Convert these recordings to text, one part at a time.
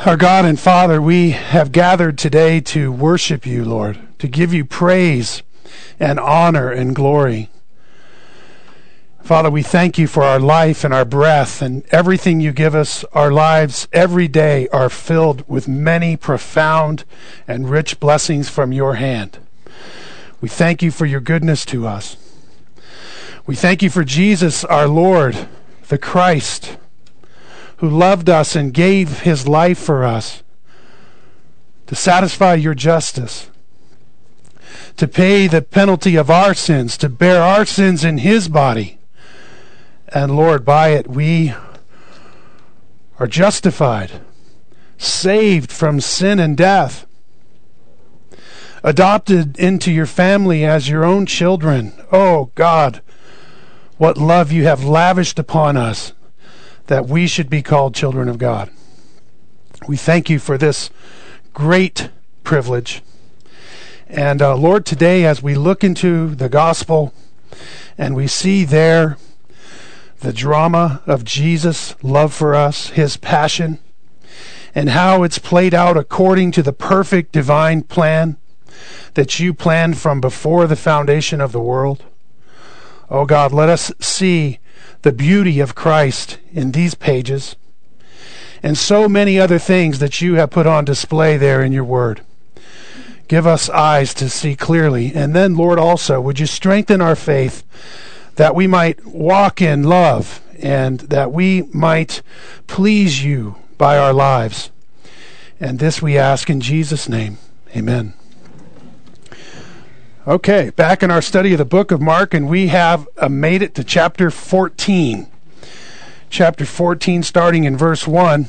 Our God and Father, we have gathered today to worship you, Lord, to give you praise and honor and glory. Father, we thank you for our life and our breath and everything you give us. Our lives every day are filled with many profound and rich blessings from your hand. We thank you for your goodness to us. We thank you for Jesus, our Lord, the Christ, who loved us and gave his life for us to satisfy your justice, to pay the penalty of our sins, to bear our sins in his body. And Lord, by it we are justified, saved from sin and death, adopted into your family as your own children. Oh God, what love you have lavished upon us, that we should be called children of God. We thank you for this great privilege. And Lord, today as we look into the gospel and we see there the drama of Jesus' love for us, his passion, and how it's played out according to the perfect divine plan that you planned from before the foundation of the world. Oh God, let us see the beauty of Christ in these pages and so many other things that you have put on display there in your word. Give us eyes to see clearly. And then, Lord, also, would you strengthen our faith that we might walk in love and that we might please you by our lives. And this we ask in Jesus' name. Amen. Okay, back in our study of the book of Mark, and we have made it to chapter 14. Chapter 14, starting in verse 1.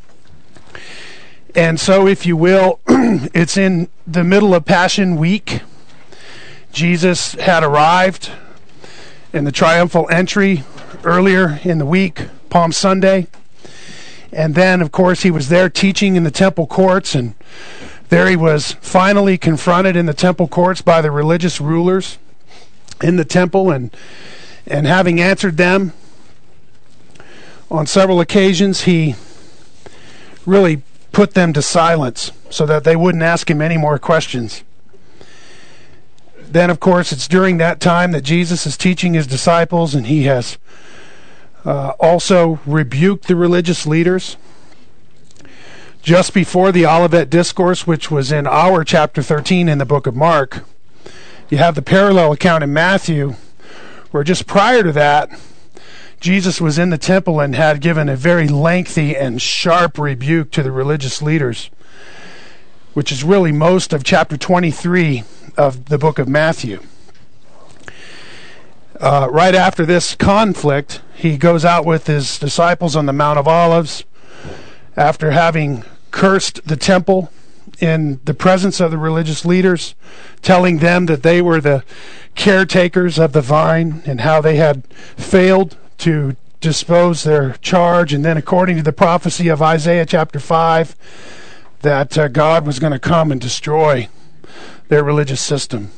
And so, if you will, it's in the middle of Passion Week. Jesus had arrived in the triumphal entry earlier in the week, Palm Sunday. And then, of course, he was there teaching in the temple courts, and there he was finally confronted in the temple courts by the religious rulers in the temple, and having answered them on several occasions, he really put them to silence so that they wouldn't ask him any more questions. Then, of course, it's during that time that Jesus is teaching his disciples, and he has also rebuked the religious leaders. Just before the Olivet Discourse, which was in our chapter 13 in the book of Mark, you have the parallel account in Matthew, where just prior to that, Jesus was in the temple and had given a very lengthy and sharp rebuke to the religious leaders, which is really most of chapter 23 of the book of Matthew. Right after this conflict, he goes out with his disciples on the Mount of Olives, after having cursed the temple in the presence of the religious leaders, telling them that they were the caretakers of the vine and how they had failed to dispose their charge. And then, according to the prophecy of Isaiah chapter 5, that God was going to come and destroy their religious system.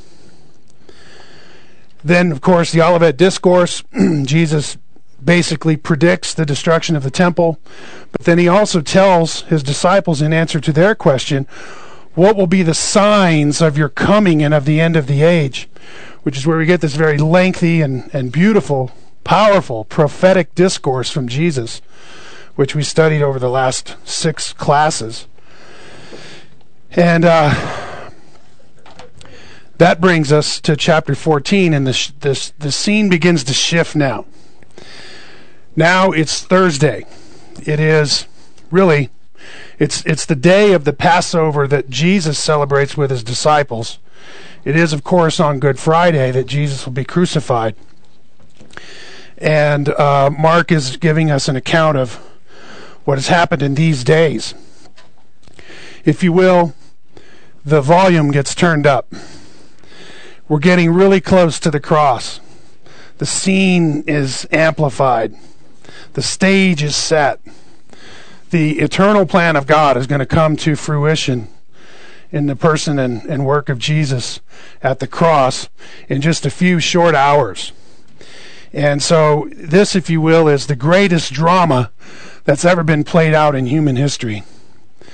Then, of course, the Olivet Discourse, Jesus basically predicts the destruction of the temple, but then he also tells his disciples, in answer to their question, what will be the signs of your coming and of the end of the age, which is where we get this very lengthy and beautiful, powerful, prophetic discourse from Jesus, which we studied over the last 6 classes. And that brings us to chapter 14, and the scene begins to shift now. Now it's Thursday. It is really, it's the day of the Passover that Jesus celebrates with his disciples. It is, of course, on Good Friday that Jesus will be crucified. And Mark is giving us an account of what has happened in these days. If you will, the volume gets turned up. We're getting really close to the cross. The scene is amplified. The stage is set. The eternal plan of God is going to come to fruition in the person and work of Jesus at the cross in just a few short hours. And so this, if you will, is the greatest drama that's ever been played out in human history.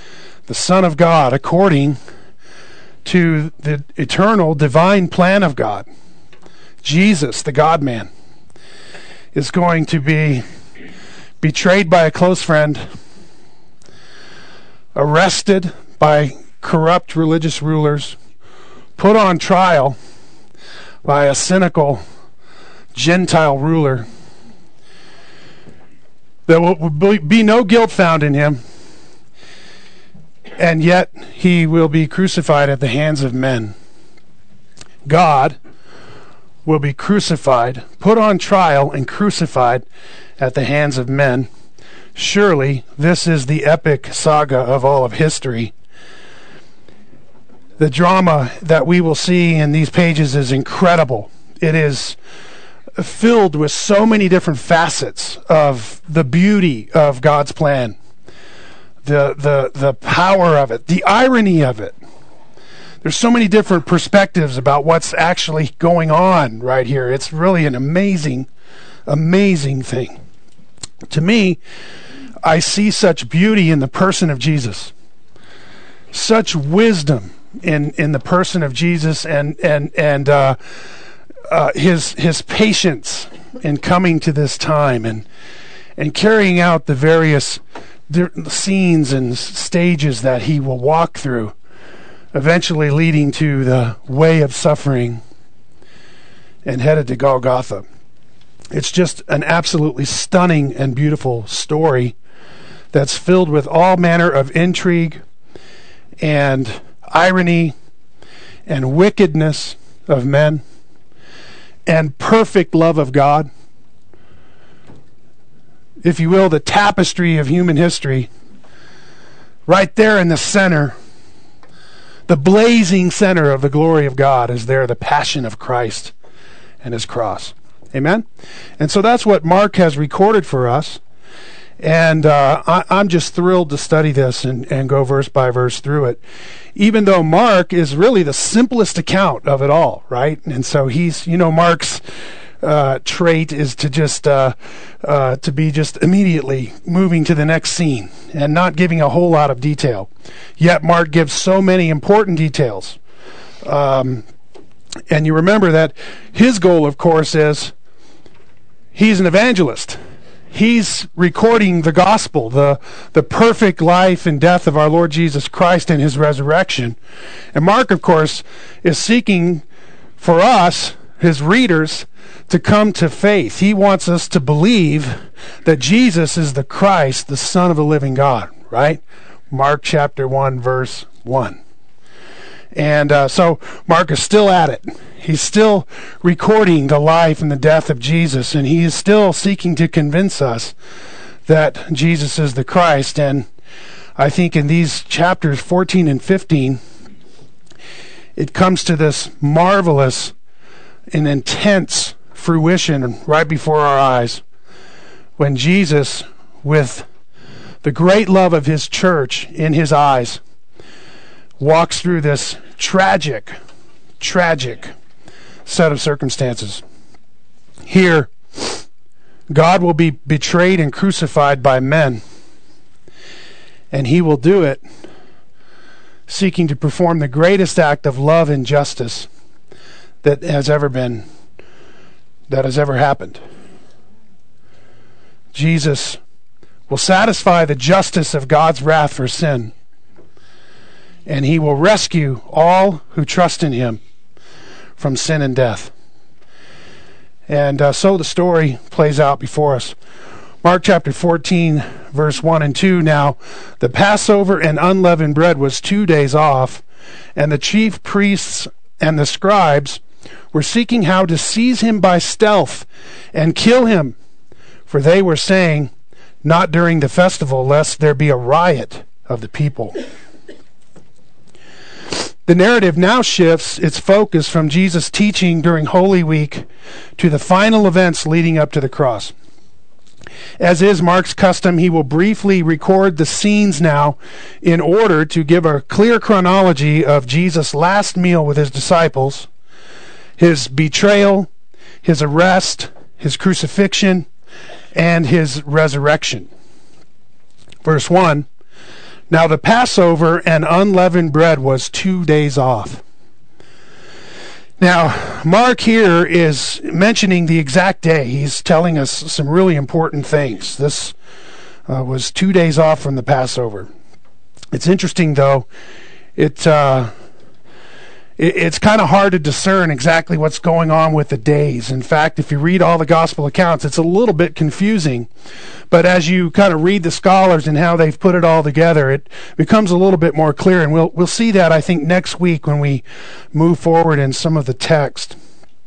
the Son of God, according to the eternal divine plan of God. Jesus, the God-man, is going to be betrayed by a close friend, arrested by corrupt religious rulers, put on trial by a cynical Gentile ruler. There will be no guilt found in him, and yet he will be crucified at the hands of men. God will be crucified, put on trial, and crucified at the hands of men. Surely this is the epic saga of all of history. The drama that we will see in these pages is incredible. It is filled with so many different facets of the beauty of God's plan, the power of it, the irony of it. There's so many different perspectives about what's actually going on right here. It's really an amazing, amazing thing. To me, I see such beauty in the person of Jesus, such wisdom in the person of Jesus, and his patience in coming to this time and carrying out the various scenes and stages that he will walk through, eventually leading to the way of suffering and headed to Golgotha. It's just an absolutely stunning and beautiful story that's filled with all manner of intrigue and irony and wickedness of men and perfect love of God. If you will, the tapestry of human history, right there in the center, the blazing center of the glory of God is there, the passion of Christ and his cross. Amen? And so that's what Mark has recorded for us. And I'm just thrilled to study this and go verse by verse through it, even though Mark is really the simplest account of it all, right? And so he's, Mark's trait is to just to be just immediately moving to the next scene and not giving a whole lot of detail. Yet Mark gives so many important details. And you remember that his goal, of course, is he's an evangelist. He's recording the gospel, the perfect life and death of our Lord Jesus Christ and his resurrection. And Mark, of course, is seeking for us, his readers, to come to faith. He wants us to believe that Jesus is the Christ, the Son of the living God, right? Mark chapter 1, verse 1. And so Mark is still at it. He's still recording the life and the death of Jesus, and he is still seeking to convince us that Jesus is the Christ. And I think in these chapters 14 and 15, it comes to this marvelous and intense fruition right before our eyes when Jesus, with the great love of his church in his eyes, walks through this tragic set of circumstances. Here, God will be betrayed and crucified by men, and he will do it seeking to perform the greatest act of love and justice that has ever happened. Jesus will satisfy the justice of God's wrath for sin, and he will rescue all who trust in him from sin and death. And so the story plays out before us. Mark chapter 14, verse 1 and 2. Now, the Passover and unleavened bread was 2 days off, and the chief priests and the scribes were seeking how to seize him by stealth and kill him, for they were saying, not during the festival, lest there be a riot of the people. The narrative now shifts its focus from Jesus' teaching during Holy Week to the final events leading up to the cross. As is Mark's custom, he will briefly record the scenes now in order to give a clear chronology of Jesus' last meal with his disciples, his betrayal, his arrest, his crucifixion, and his resurrection. Verse 1, Now the Passover and unleavened bread was 2 days off. Now, Mark here is mentioning the exact day. He's telling us some really important things. This was 2 days off from the Passover. It's interesting, though. It's kind of hard to discern exactly what's going on with the days. In fact, if you read all the gospel accounts, it's a little bit confusing. But as you kind of read the scholars and how they've put it all together, it becomes a little bit more clear. And we'll see that, I think, next week when we move forward in some of the text.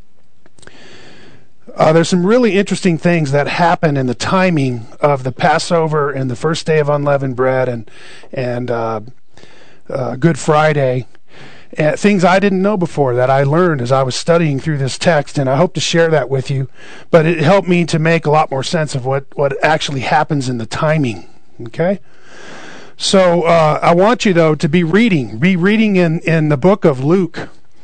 There's some really interesting things that happen in the timing of the Passover and the first day of unleavened bread and Good Friday. Things I didn't know before that I learned as I was studying through this text, and I hope to share that with you. But it helped me to make a lot more sense of what actually happens in the timing. Okay? So I want you, though, to be reading in the book of Luke.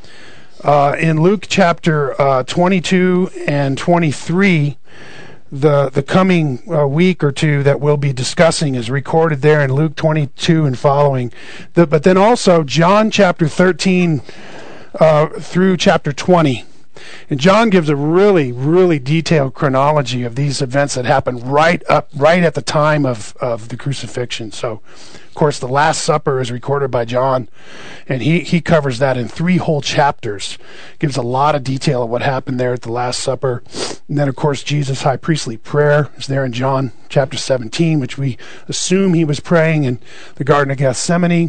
In Luke chapter 22 and 23, the coming week or two that we'll be discussing is recorded there in Luke 22 and following. But then also John chapter 13 through chapter 20. And John gives a really, really detailed chronology of these events that happened right at the time of the crucifixion. So, of course, the Last Supper is recorded by John, and he covers that in 3 whole chapters. Gives a lot of detail of what happened there at the Last Supper. And then, of course, Jesus' high priestly prayer is there in John chapter 17, which we assume he was praying in the Garden of Gethsemane.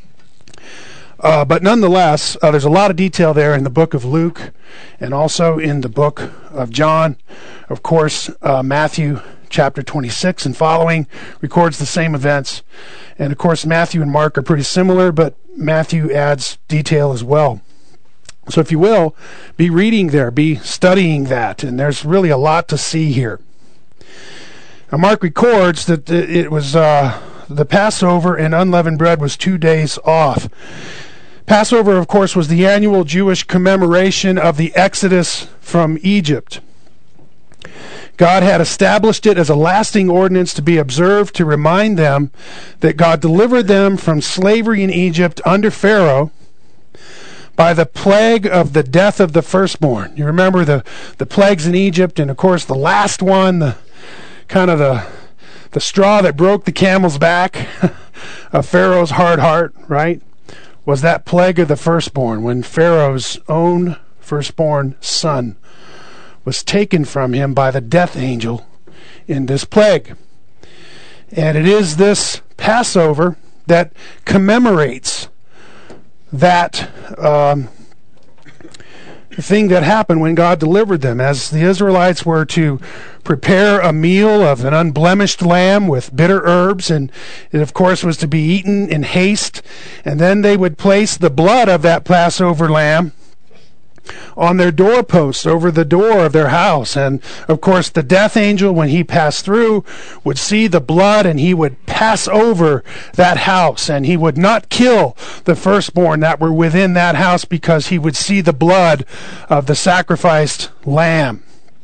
But nonetheless, there's a lot of detail there in the book of Luke and also in the book of John. Of course, Matthew chapter 26 and following records the same events. And of course, Matthew and Mark are pretty similar, but Matthew adds detail as well. So if you will, be reading there, be studying that, and there's really a lot to see here. Now, Mark records that it was the Passover and unleavened bread was 2 days off. Passover, of course, was the annual Jewish commemoration of the Exodus from Egypt. God had established it as a lasting ordinance to be observed to remind them that God delivered them from slavery in Egypt under Pharaoh by the plague of the death of the firstborn. You remember the plagues in Egypt, and of course the last one, the straw that broke the camel's back of Pharaoh's hard heart, right, was that plague of the firstborn, when Pharaoh's own firstborn son was taken from him by the death angel in this plague. And it is this Passover that commemorates that thing that happened when God delivered them, as the Israelites were to prepare a meal of an unblemished lamb with bitter herbs, and it of course was to be eaten in haste, and then they would place the blood of that Passover lamb on their doorposts over the door of their house. And of course the death angel, when he passed through, would see the blood and he would pass over that house, and he would not kill the firstborn that were within that house, because he would see the blood of the sacrificed lamb.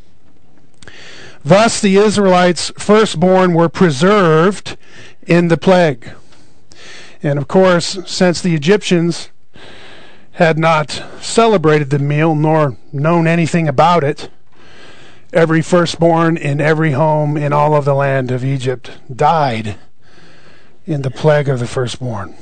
Thus the Israelites' firstborn were preserved in the plague. And of course, since the Egyptians had not celebrated the meal nor known anything about it, every firstborn in every home in all of the land of Egypt died in the plague of the firstborn.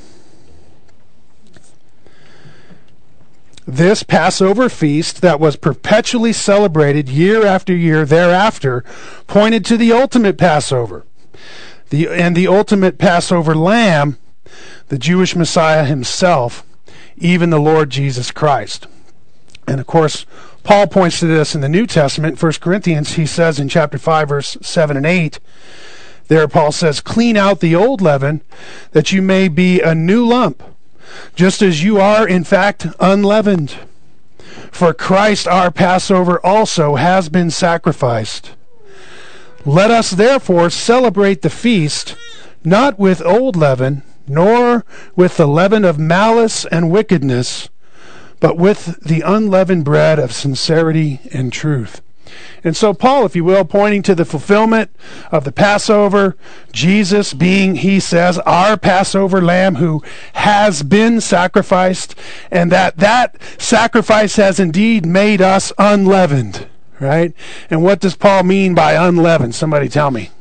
This Passover feast that was perpetually celebrated year after year thereafter pointed to the ultimate Passover, the ultimate Passover lamb, the Jewish Messiah himself, even the Lord Jesus Christ. And of course, Paul points to this in the New Testament. 1 Corinthians, he says in chapter 5, verse 7 and 8, there Paul says, "Clean out the old leaven, that you may be a new lump, just as you are in fact unleavened. For Christ our Passover also has been sacrificed. Let us therefore celebrate the feast, not with old leaven, nor with the leaven of malice and wickedness, but with the unleavened bread of sincerity and truth." And so Paul, if you will, pointing to the fulfillment of the Passover, Jesus being, he says, our Passover lamb who has been sacrificed, and that sacrifice has indeed made us unleavened, right? And what does Paul mean by unleavened? Somebody tell me.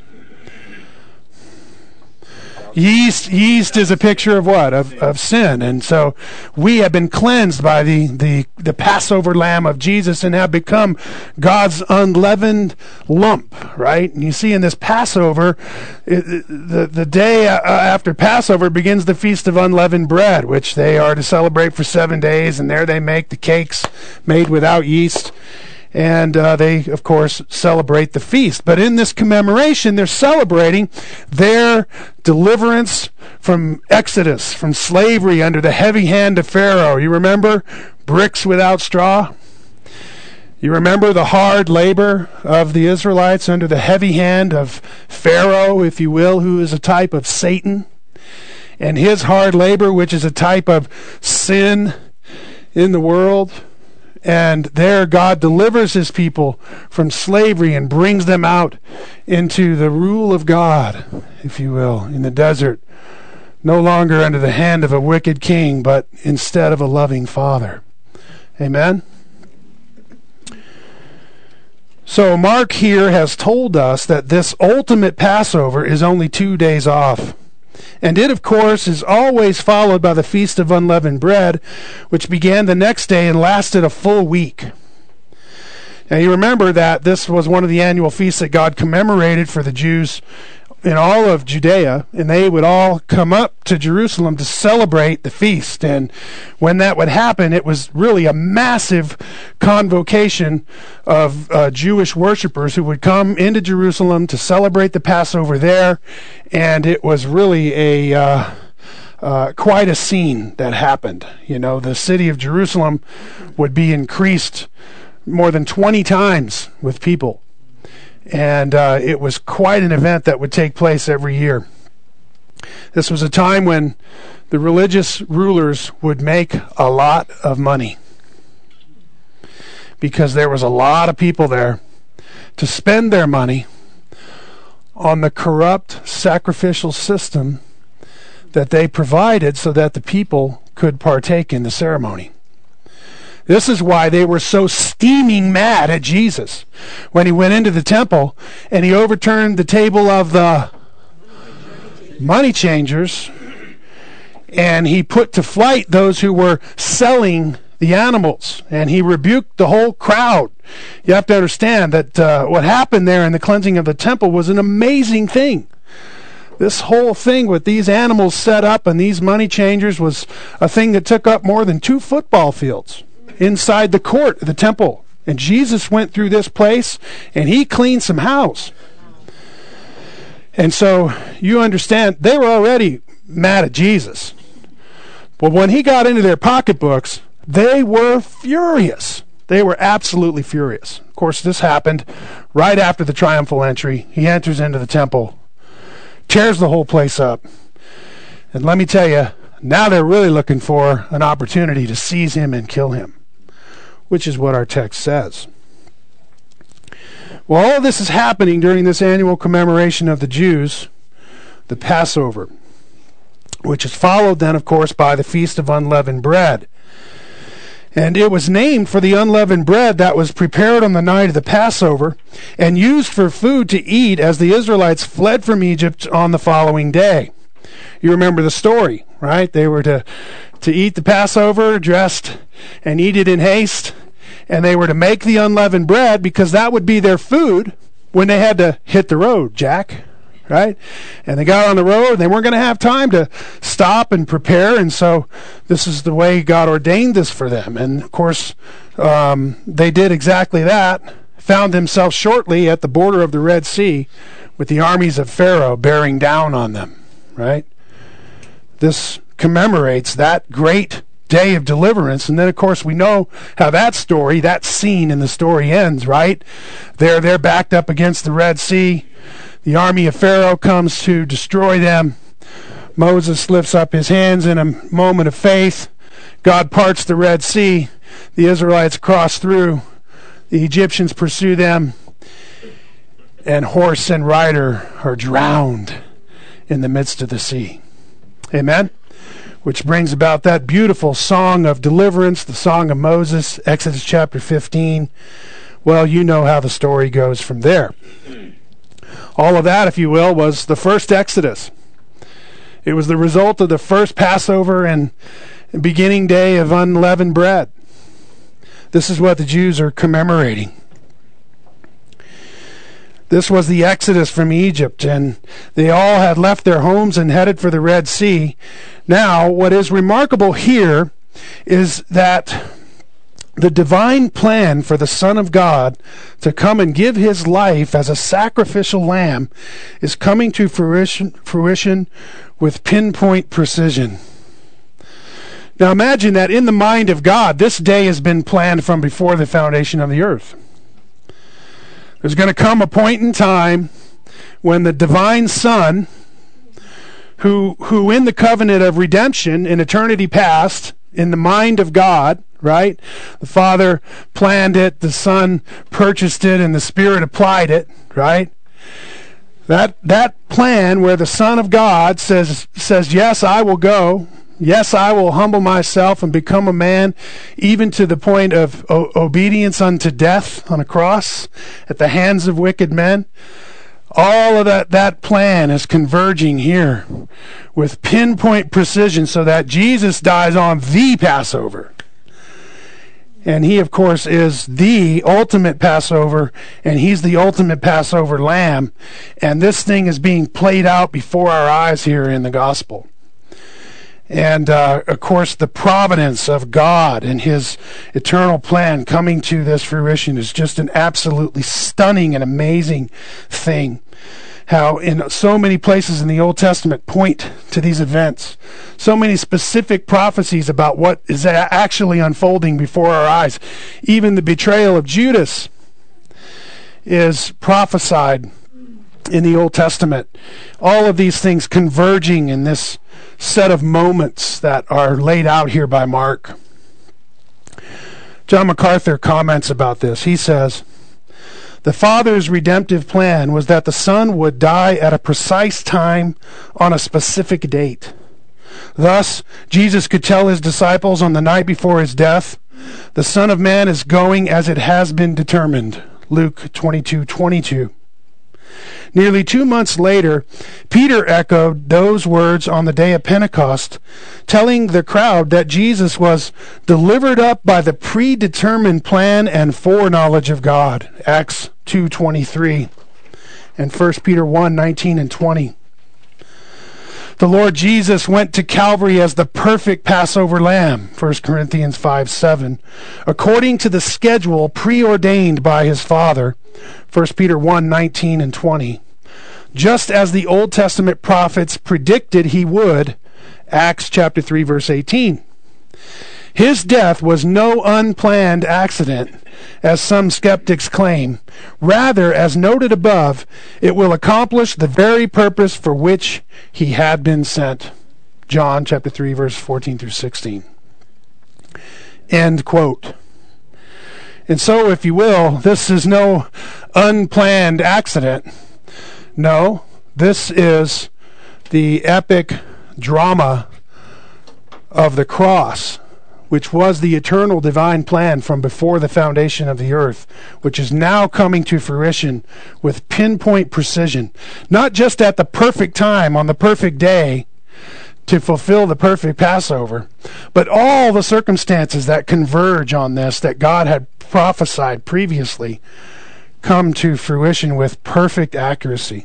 Yeast is a picture of what? Of sin. And so we have been cleansed by the Passover lamb of Jesus and have become God's unleavened lump, right? And you see in this Passover, the day after Passover begins the Feast of Unleavened Bread, which they are to celebrate for 7 days, and there they make the cakes made without yeast. And they, of course, celebrate the feast. But in this commemoration, they're celebrating their deliverance from Exodus, from slavery under the heavy hand of Pharaoh. You remember bricks without straw? You remember the hard labor of the Israelites under the heavy hand of Pharaoh, if you will, who is a type of Satan, and his hard labor, which is a type of sin in the world. And there God delivers his people from slavery and brings them out into the rule of God, if you will, in the desert, no longer under the hand of a wicked king, but instead of a loving father. Amen? So Mark here has told us that this ultimate Passover is only 2 days off. And it, of course, is always followed by the Feast of Unleavened Bread, which began the next day and lasted a full week. Now, you remember that this was one of the annual feasts that God commemorated for the Jews in all of Judea, and they would all come up to Jerusalem to celebrate the feast. And when that would happen, it was really a massive convocation of Jewish worshipers who would come into Jerusalem to celebrate the Passover there, and it was really quite a scene that happened. You know, the city of Jerusalem would be increased more than 20 times with people. And it was quite an event that would take place every year. This was a time when the religious rulers would make a lot of money because there was a lot of people there to spend their money on the corrupt sacrificial system that they provided so that the people could partake in the ceremony. This is why they were so steaming mad at Jesus when he went into the temple and he overturned the table of the money changers, and he put to flight those who were selling the animals, and he rebuked the whole crowd. You have to understand that what happened there in the cleansing of the temple was an amazing thing. This whole thing with these animals set up and these money changers was a thing that took up more than 2 football fields inside the court of the temple. And Jesus went through this place and he cleaned some house. And so you understand, they were already mad at Jesus. But when he got into their pocketbooks, they were furious. They were absolutely furious. Of course, this happened right after the triumphal entry. He enters into the temple, tears the whole place up. And let me tell you, now they're really looking for an opportunity to seize him and kill him, which is what our text says. Well, all of this is happening during this annual commemoration of the Jews, the Passover, which is followed then, of course, by the Feast of Unleavened Bread. And it was named for the unleavened bread that was prepared on the night of the Passover and used for food to eat as the Israelites fled from Egypt on the following day. You remember the story, right? They were to eat the Passover, dressed and eat it in haste, and they were to make the unleavened bread because that would be their food when they had to hit the road, Jack, right? And they got on the road, and they weren't going to have time to stop and prepare, and so this is the way God ordained this for them. And of course, they did exactly that, found themselves shortly at the border of the Red Sea with the armies of Pharaoh bearing down on them, right? This commemorates that great day of deliverance. And then, of course, we know how that scene in the story ends, right? They're backed up against the Red Sea. The army of Pharaoh comes to destroy them. Moses lifts up his hands in a moment of faith. God parts the Red Sea. The Israelites cross through. The Egyptians pursue them, and horse and rider are drowned in the midst of the sea. Amen? Which brings about that beautiful song of deliverance, the song of Moses, Exodus chapter 15. Well, you know how the story goes from there. All of that, if you will, was the first Exodus. It was the result of the first Passover and beginning day of unleavened bread. This is what the Jews are commemorating. This was the Exodus from Egypt, and they all had left their homes and headed for the Red Sea. Now, what is remarkable here is that the divine plan for the Son of God to come and give his life as a sacrificial lamb is coming to fruition with pinpoint precision. Now imagine that in the mind of God, this day has been planned from before the foundation of the earth. There's going to come a point in time when the divine Son, who in the covenant of redemption in eternity past, in the mind of God, right? The Father planned it, the Son purchased it, and the Spirit applied it, right? That plan where the Son of God says, yes, I will go. Yes, I will humble myself and become a man, even to the point of obedience unto death on a cross at the hands of wicked men. All of that plan is converging here with pinpoint precision so that Jesus dies on the Passover. And he, of course, is the ultimate Passover, and he's the ultimate Passover lamb. And this thing is being played out before our eyes here in the gospel. And, of course, the providence of God and his eternal plan coming to this fruition is just an absolutely stunning and amazing thing. How in so many places in the Old Testament point to these events. So many specific prophecies about what is actually unfolding before our eyes. Even the betrayal of Judas is prophesied in the Old Testament. All of these things converging in this set of moments that are laid out here by Mark. John MacArthur comments about this. He says, "The Father's redemptive plan was that the Son would die at a precise time on a specific date. Thus, Jesus could tell his disciples on the night before his death, 'The Son of Man is going as it has been determined.' Luke 22:22. Nearly 2 months later, Peter echoed those words on the day of Pentecost, telling the crowd that Jesus was delivered up by the predetermined plan and foreknowledge of God. Acts 2:23 and 1 Peter 1:19 and 20. The Lord Jesus went to Calvary as the perfect Passover lamb, 1 Corinthians 5:7, according to the schedule preordained by his Father, 1 Peter 1:19 and 20. Just as the Old Testament prophets predicted he would, Acts chapter 3 verse 18. His death was no unplanned accident, as some skeptics claim. Rather, as noted above, it will accomplish the very purpose for which he had been sent. John chapter 3 verse 14 through 16. End quote. And so, if you will, this is no unplanned accident. No, this is the epic drama of the cross, which was the eternal divine plan from before the foundation of the earth, which is now coming to fruition with pinpoint precision, not just at the perfect time on the perfect day to fulfill the perfect Passover, but all the circumstances that converge on this that God had prophesied previously come to fruition with perfect accuracy.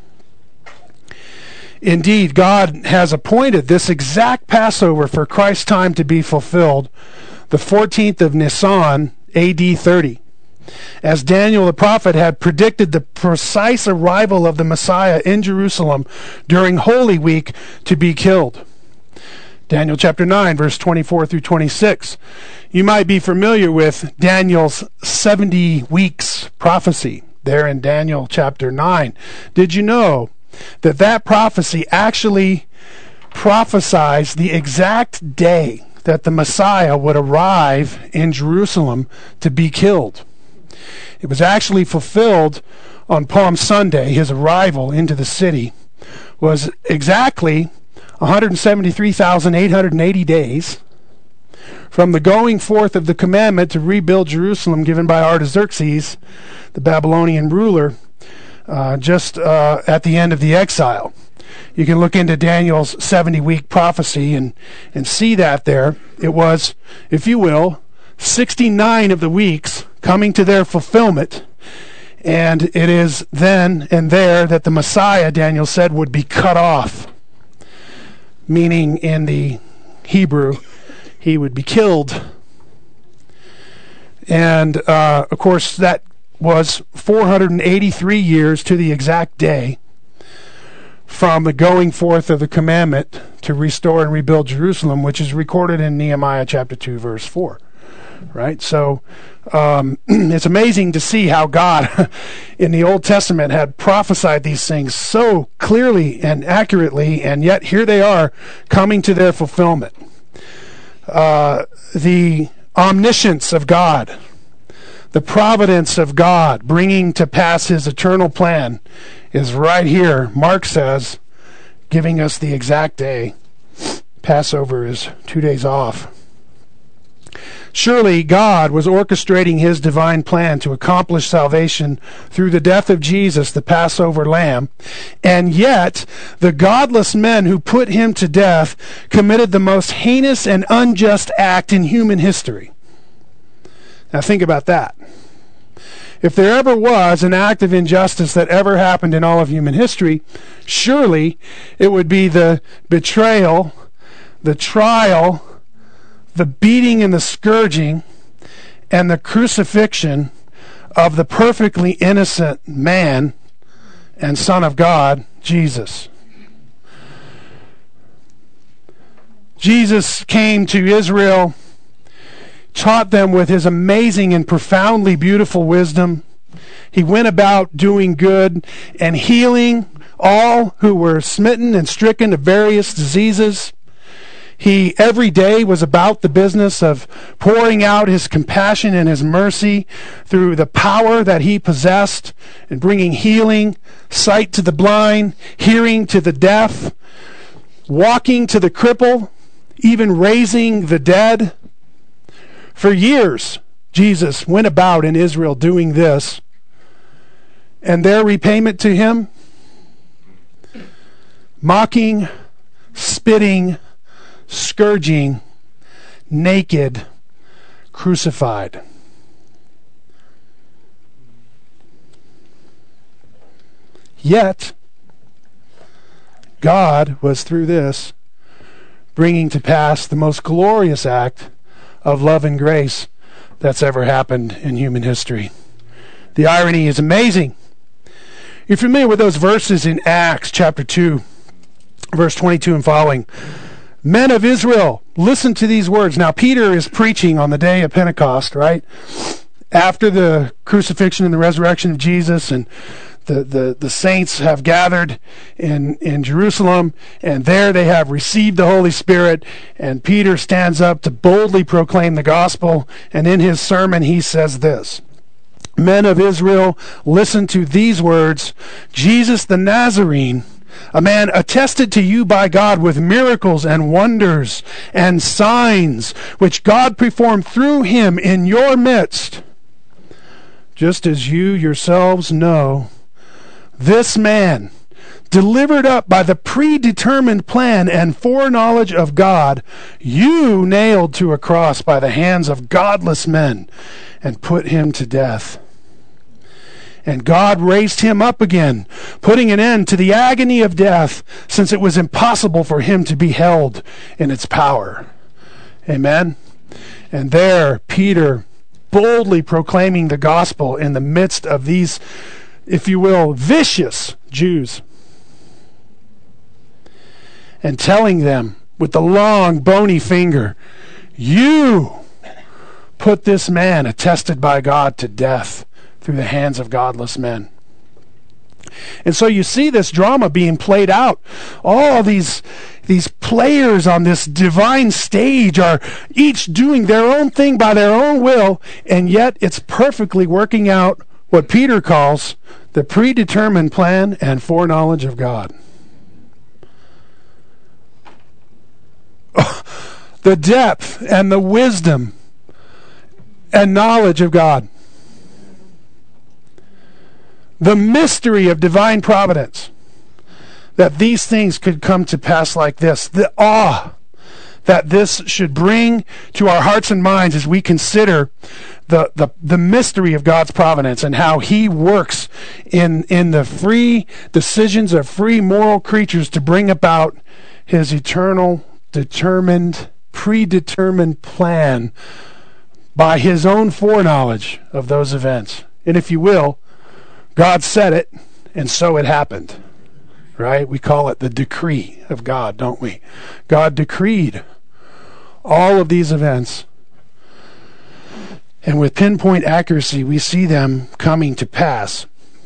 Indeed, God has appointed this exact Passover for Christ's time to be fulfilled, the 14th of Nisan, AD 30, as Daniel the prophet had predicted the precise arrival of the Messiah in Jerusalem during Holy Week to be killed. Daniel chapter 9, verse 24 through 26. You might be familiar with Daniel's 70 weeks prophecy there in Daniel chapter 9. Did you know that prophecy actually prophesies the exact day that the Messiah would arrive in Jerusalem to be killed? It was actually fulfilled on Palm Sunday. His arrival into the city was exactly 173,880 days from the going forth of the commandment to rebuild Jerusalem given by Artaxerxes, the Babylonian ruler, just at the end of the exile. You can look into Daniel's 70-week prophecy and see that there. It was, if you will, 69 of the weeks coming to their fulfillment. And it is then and there that the Messiah, Daniel said, would be cut off. Meaning in the Hebrew, he would be killed. And, of course, that was 483 years to the exact day from the going forth of the commandment to restore and rebuild Jerusalem, which is recorded in Nehemiah chapter 2, verse 4. Right? So it's amazing to see how God in the Old Testament had prophesied these things so clearly and accurately, and yet here they are coming to their fulfillment. The omniscience of God, the providence of God bringing to pass his eternal plan is right here. Mark says, giving us the exact day. Passover is 2 days off. Surely God was orchestrating his divine plan to accomplish salvation through the death of Jesus, the Passover lamb, and yet the godless men who put him to death committed the most heinous and unjust act in human history. Now think about that. If there ever was an act of injustice that ever happened in all of human history, surely it would be the betrayal, the trial, the beating and the scourging, and the crucifixion of the perfectly innocent man and Son of God, Jesus. Jesus came to Israel, taught them with his amazing and profoundly beautiful wisdom. He went about doing good and healing all who were smitten and stricken of various diseases. He every day was about the business of pouring out his compassion and his mercy through the power that he possessed and bringing healing, sight to the blind, hearing to the deaf, walking to the cripple, even raising the dead. For years, Jesus went about in Israel doing this. And their repayment to him? Mocking, spitting, scourging, naked, crucified. Yet, God was through this bringing to pass the most glorious act of love and grace that's ever happened in human history. The irony is amazing. You're familiar with those verses in Acts chapter 2, verse 22 and following. Men of Israel, listen to these words. Now, Peter is preaching on the day of Pentecost, right? After the crucifixion and the resurrection of Jesus, and the saints have gathered in Jerusalem, and there they have received the Holy Spirit, and Peter stands up to boldly proclaim the gospel, and in his sermon he says this: Men of Israel, listen to these words. Jesus the Nazarene, a man attested to you by God with miracles and wonders and signs, which God performed through him in your midst, just as you yourselves know. This man, delivered up by the predetermined plan and foreknowledge of God, you nailed to a cross by the hands of godless men and put him to death. And God raised him up again, putting an end to the agony of death, since it was impossible for him to be held in its power. Amen? And there, Peter, boldly proclaiming the gospel in the midst of these, if you will, vicious Jews, and telling them with the long, bony finger, you put this man attested by God to death through the hands of godless men. And so you see this drama being played out. All these players on this divine stage are each doing their own thing by their own will, and yet it's perfectly working out what Peter calls the predetermined plan and foreknowledge of God. The depth and the wisdom and knowledge of God. The mystery of divine providence, that these things could come to pass like this. The awe that this should bring to our hearts and minds as we consider the mystery of God's providence and how He works in the free decisions of free moral creatures to bring about His eternal, determined, predetermined plan by His own foreknowledge of those events. And if you will, God said it, and so it happened. Right? We call it the decree of God, don't we? God decreed all of these events. And with pinpoint accuracy, we see them coming to pass.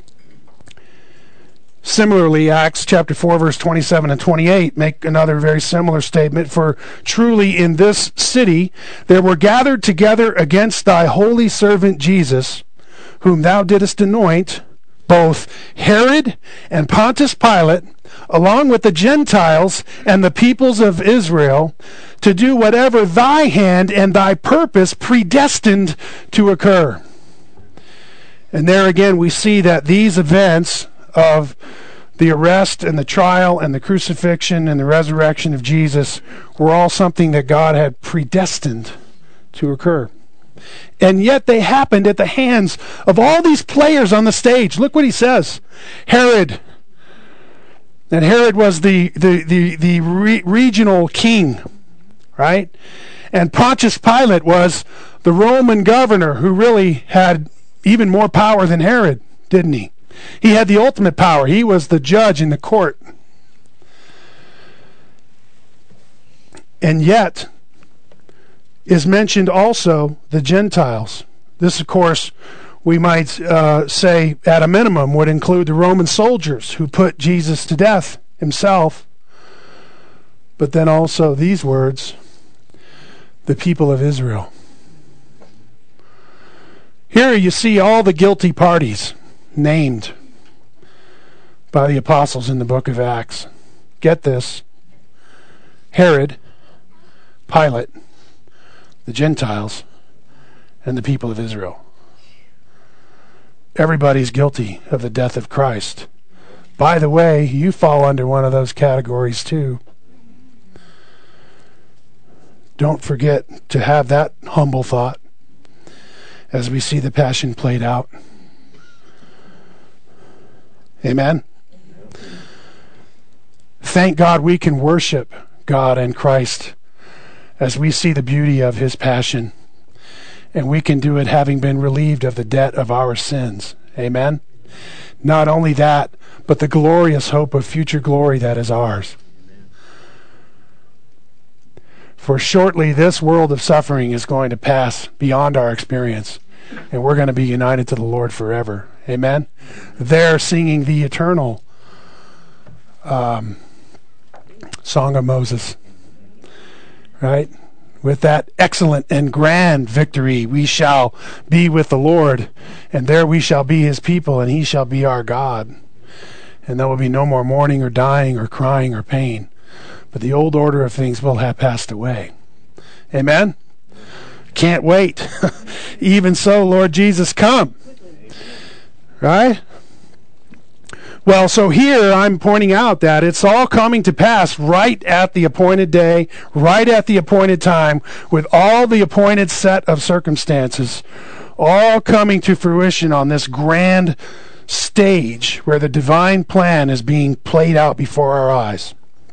Similarly, Acts chapter 4, verse 27 and 28 make another very similar statement. For truly in this city there were gathered together against thy holy servant Jesus, whom thou didst anoint, both Herod and Pontius Pilate, along with the Gentiles and the peoples of Israel, to do whatever thy hand and thy purpose predestined to occur. And there again we see that these events of the arrest and the trial and the crucifixion and the resurrection of Jesus were all something that God had predestined to occur. And yet they happened at the hands of all these players on the stage. Look what he says. Herod. And Herod was the regional king, right? And Pontius Pilate was the Roman governor who really had even more power than Herod, didn't he? He had the ultimate power. He was the judge in the court. And yet is mentioned also the Gentiles. This, of course, we might say at a minimum would include the Roman soldiers who put Jesus to death himself. But then also these words, the people of Israel. Here you see all the guilty parties named by the apostles in the book of Acts. Get this. Herod, Pilate, the Gentiles, and the people of Israel. Everybody's guilty of the death of Christ. By the way, you fall under one of those categories too. Don't forget to have that humble thought as we see the passion played out. Amen? Thank God we can worship God and Christ as we see the beauty of His passion. And we can do it having been relieved of the debt of our sins. Amen? Not only that, but the glorious hope of future glory that is ours. For shortly this world of suffering is going to pass beyond our experience, and we're going to be united to the Lord forever. Amen? They're singing the eternal Song of Moses. Right? With that excellent and grand victory, we shall be with the Lord, and there we shall be His people, and He shall be our God. And there will be no more mourning or dying or crying or pain, but the old order of things will have passed away. Amen? Can't wait. Even so, Lord Jesus, come. Right? Well, so here I'm pointing out that it's all coming to pass right at the appointed day, right at the appointed time, with all the appointed set of circumstances, all coming to fruition on this grand stage where the divine plan is being played out before our eyes.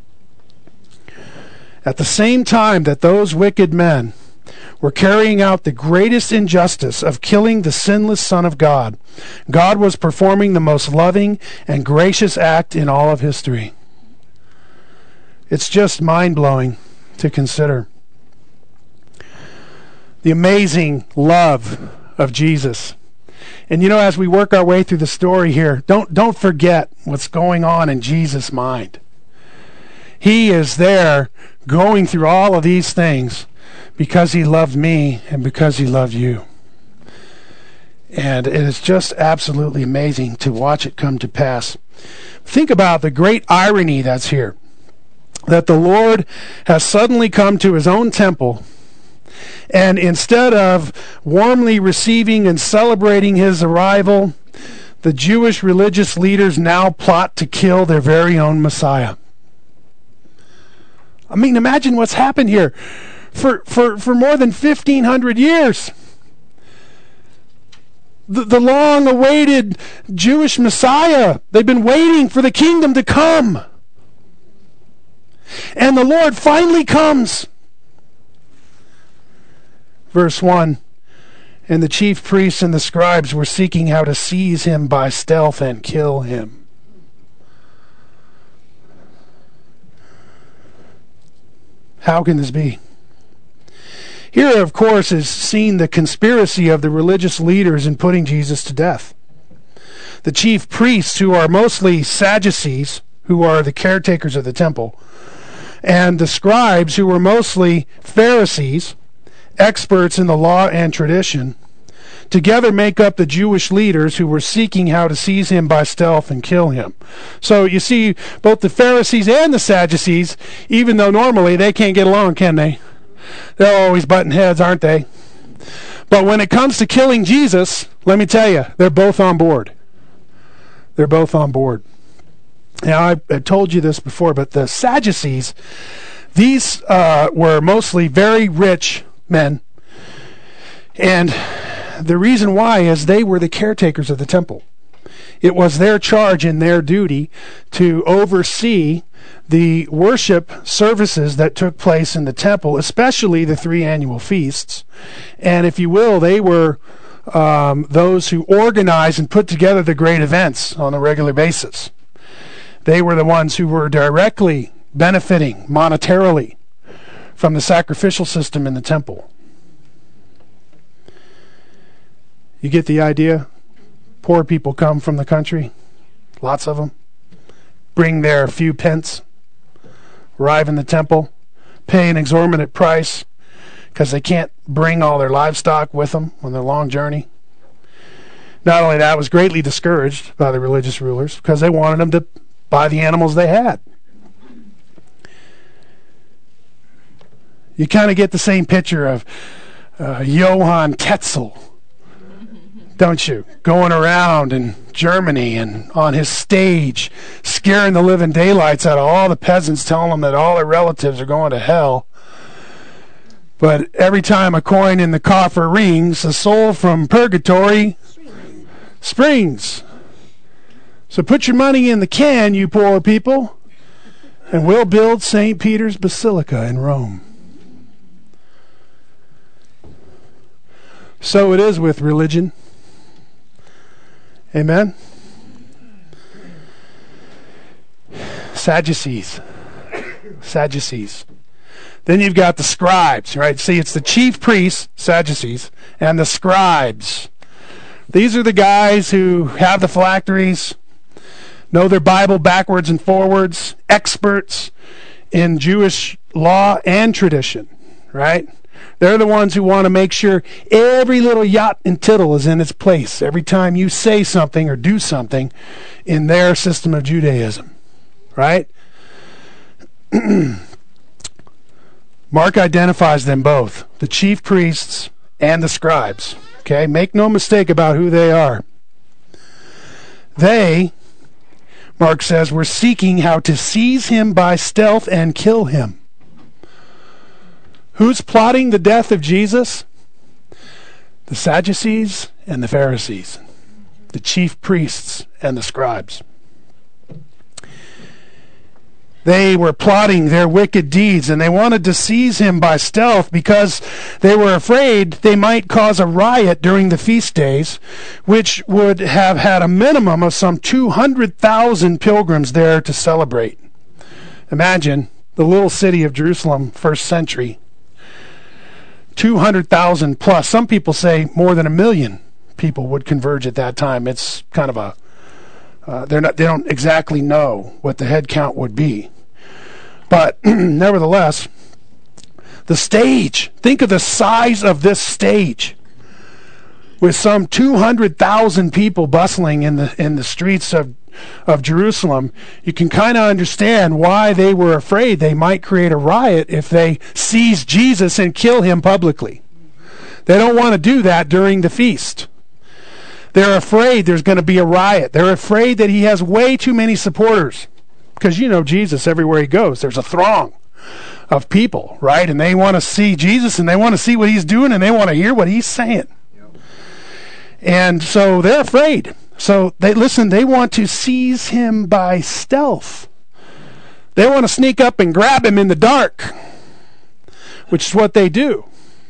At the same time that those wicked men were carrying out the greatest injustice of killing the sinless Son of God, God was performing the most loving and gracious act in all of history. It's just mind-blowing to consider. The amazing love of Jesus. And you know, as we work our way through the story here, don't forget what's going on in Jesus' mind. He is there going through all of these things because He loved me and because He loved you. And it is just absolutely amazing to watch it come to pass. Think about the great irony that's here. That the Lord has suddenly come to his own temple, and instead of warmly receiving and celebrating his arrival, the Jewish religious leaders now plot to kill their very own Messiah. I mean, imagine what's happened here. For more than 1,500 years, the long-awaited Jewish Messiah, they've been waiting for the kingdom to come. And the Lord finally comes. Verse 1, and the chief priests and the scribes were seeking how to seize him by stealth and kill him. How can this be? Here, of course, is seen the conspiracy of the religious leaders in putting Jesus to death. The chief priests, who are mostly Sadducees, who are the caretakers of the temple, and the scribes, who were mostly Pharisees, experts in the law and tradition, together make up the Jewish leaders who were seeking how to seize him by stealth and kill him. So you see, both the Pharisees and the Sadducees, even though normally they can't get along, can they? They're always butting heads, aren't they? But when it comes to killing Jesus, let me tell you, they're both on board. They're both on board. Now, I told you this before, but the Sadducees, these were mostly very rich men. And the reason why is they were the caretakers of the temple. It was their charge and their duty to oversee the worship services that took place in the temple, especially the 3 annual feasts. And if you will, they were those who organized and put together the great events on a regular basis. They were the ones who were directly benefiting monetarily from the sacrificial system in the temple. You get the idea? Poor people come from the country, lots of them, bring their few pence, arrive in the temple, pay an exorbitant price because they can't bring all their livestock with them on their long journey. Not only that, was greatly discouraged by the religious rulers because they wanted them to buy the animals they had. You kind of get the same picture of Johann Tetzel, don't you? Going around in Germany and on his stage, scaring the living daylights out of all the peasants, telling them that all their relatives are going to hell. But every time a coin in the coffer rings, a soul from purgatory springs. So put your money in the can, you poor people, and we'll build St. Peter's Basilica in Rome. So it is with religion. Amen? Sadducees. Then you've got the scribes, right? See, it's the chief priests, Sadducees, and the scribes. These are the guys who have the phylacteries, know their Bible backwards and forwards, experts in Jewish law and tradition, right? They're the ones who want to make sure every little jot and tittle is in its place every time you say something or do something in their system of Judaism, right? Mark identifies them both, the chief priests and the scribes. Okay, make no mistake about who they are. They, Mark says, were seeking how to seize him by stealth and kill him. Who's plotting the death of Jesus? The Sadducees and the Pharisees, the chief priests and the scribes. They were plotting their wicked deeds, and they wanted to seize him by stealth because they were afraid they might cause a riot during the feast days, which would have had a minimum of some 200,000 pilgrims there to celebrate. Imagine the little city of Jerusalem, first century. 200,000 plus. Some people say more than 1 million people would converge at that time. It's kind of a they don't exactly know what the head count would be. But nevertheless, the stage, think of the size of this stage. with some 200,000 people bustling in the streets of Jerusalem, you can kind of understand why they were afraid they might create a riot if they seize Jesus and kill him publicly. They don't want to do that during the feast. They're afraid there's going to be a riot. They're afraid that he has way too many supporters. Because Jesus, everywhere he goes, there's a throng of people, right? And they want to see Jesus, and they want to see what he's doing, and they want to hear what he's saying. Yep. And so they're afraid. So they want to seize him by stealth. They want to sneak up and grab him in the dark, which is what they do.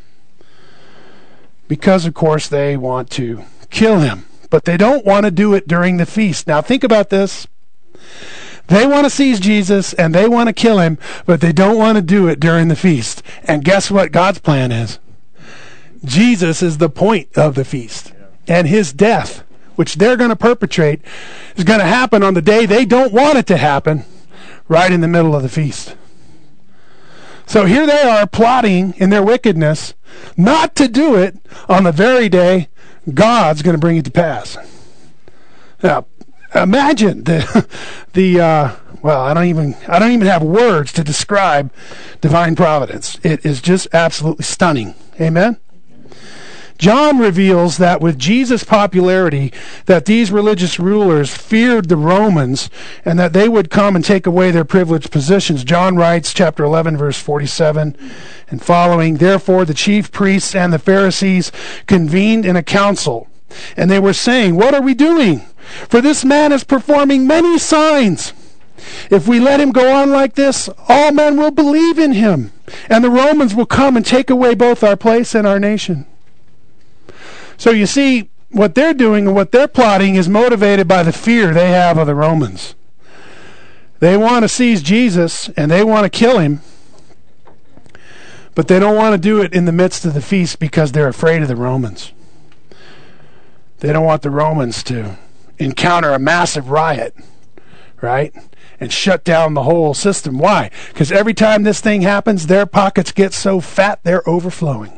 Because, of course, they want to kill him. But they don't want to do it during the feast. Now, think about this. They want to seize Jesus, and they want to kill him, but they don't want to do it during the feast. And guess what God's plan is? Jesus is the point of the feast. And his death, which they're going to perpetrate, is going to happen on the day they don't want it to happen, right in the middle of the feast. So here they are plotting in their wickedness not to do it on the very day God's going to bring it to pass. Now, imagine I don't even have words to describe divine providence. It is just absolutely stunning. Amen? John reveals that with Jesus' popularity, that these religious rulers feared the Romans and that they would come and take away their privileged positions. John writes, chapter 11, verse 47 and following, "Therefore the chief priests and the Pharisees convened in a council, and they were saying, 'What are we doing? For this man is performing many signs. If we let him go on like this, all men will believe in him, and the Romans will come and take away both our place and our nation.'" So you see, what they're doing and what they're plotting is motivated by the fear they have of the Romans. They want to seize Jesus and they want to kill him, but they don't want to do it in the midst of the feast because they're afraid of the Romans. They don't want the Romans to encounter a massive riot, right? And shut down the whole system. Why? Because every time this thing happens, their pockets get so fat they're overflowing.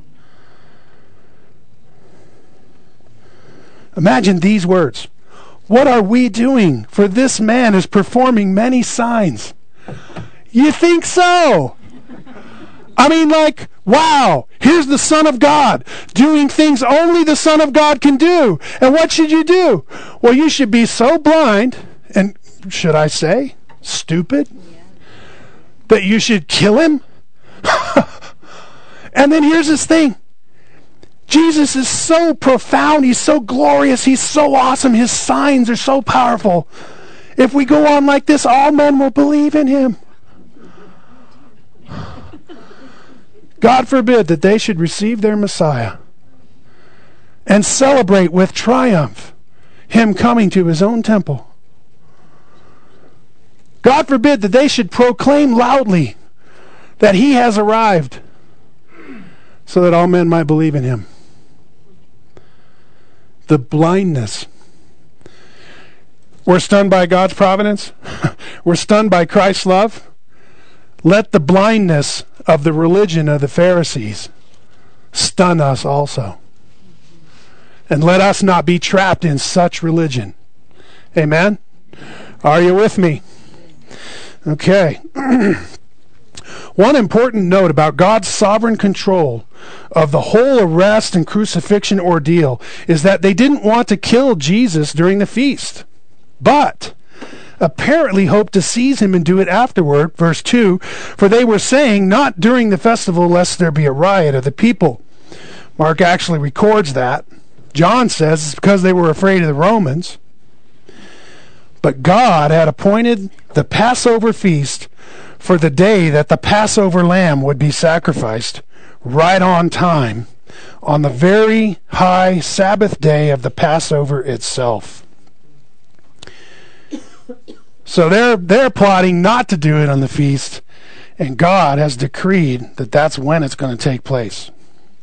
Imagine these words. "What are we doing? For this man is performing many signs." You think so? I mean, like, wow, here's the Son of God doing things only the Son of God can do. And what should you do? Well, you should be so blind, and should I say, stupid, that you should kill him? And then here's this thing. Jesus is so profound, he's so glorious, he's so awesome, his signs are so powerful. If we go on like this, all men will believe in him. God forbid that they should receive their Messiah and celebrate with triumph him coming to his own temple. God forbid that they should proclaim loudly that he has arrived so that all men might believe in him. The blindness. We're stunned by God's providence. We're stunned by Christ's love. Let the blindness of the religion of the Pharisees stun us also. And let us not be trapped in such religion. Amen? Are you with me? Okay. One important note about God's sovereign control of the whole arrest and crucifixion ordeal is that they didn't want to kill Jesus during the feast, but apparently hoped to seize him and do it afterward. Verse 2, "For they were saying, not during the festival, lest there be a riot of the people." Mark actually records that. John says it's because they were afraid of the Romans. But God had appointed the Passover feast for the day that the Passover lamb would be sacrificed, right on time, on the very high Sabbath day of the Passover itself. So they're plotting not to do it on the feast, and God has decreed that that's when it's going to take place.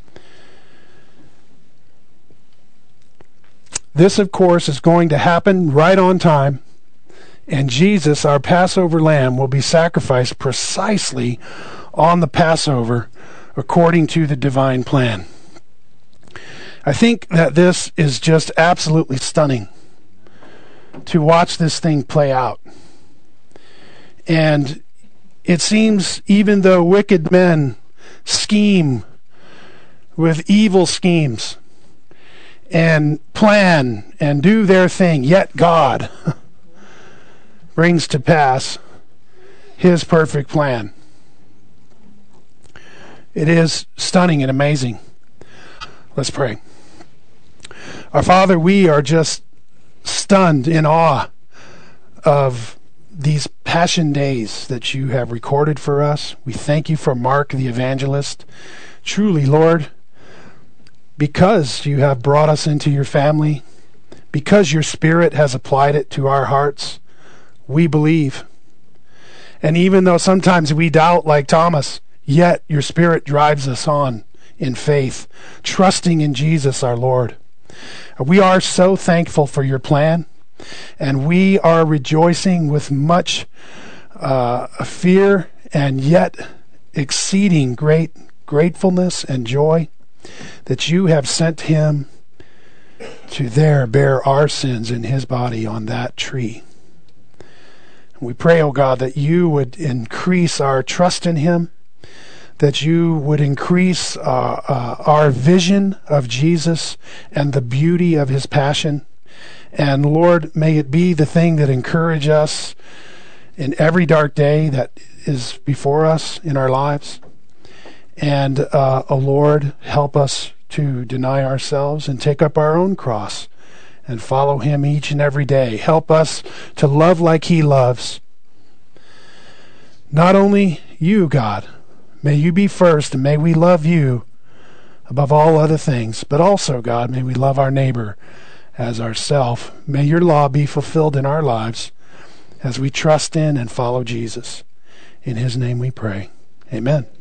This, of course, is going to happen right on time, and Jesus, our Passover lamb, will be sacrificed precisely on the Passover according to the divine plan. I think that this is just absolutely stunning to watch this thing play out. And it seems even though wicked men scheme with evil schemes and plan and do their thing, yet God brings to pass his perfect plan. It is stunning and amazing. Let's pray. Our Father, we are just stunned in awe of these Passion Days that you have recorded for us. We thank you for Mark the Evangelist. Truly, Lord, because you have brought us into your family, because your Spirit has applied it to our hearts, we believe. And even though sometimes we doubt like Thomas, yet your Spirit drives us on in faith, trusting in Jesus our Lord. We are so thankful for your plan, and we are rejoicing with much fear and yet exceeding great gratefulness and joy that you have sent him to there bear our sins in his body on that tree. We pray, O God, that you would increase our trust in him, that you would increase our vision of Jesus and the beauty of his passion. And Lord, may it be the thing that encourages us in every dark day that is before us in our lives. And, Lord, help us to deny ourselves and take up our own cross and follow him each and every day. Help us to love like he loves. Not only you, God, may you be first, and may we love you above all other things, but also, God, may we love our neighbor as ourself. May your law be fulfilled in our lives as we trust in and follow Jesus. In his name we pray. Amen.